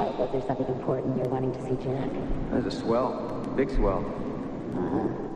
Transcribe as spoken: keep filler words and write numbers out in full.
Uh, was there something important you're wanting to see, Jack? There's a swell. Big swell. Uh-huh.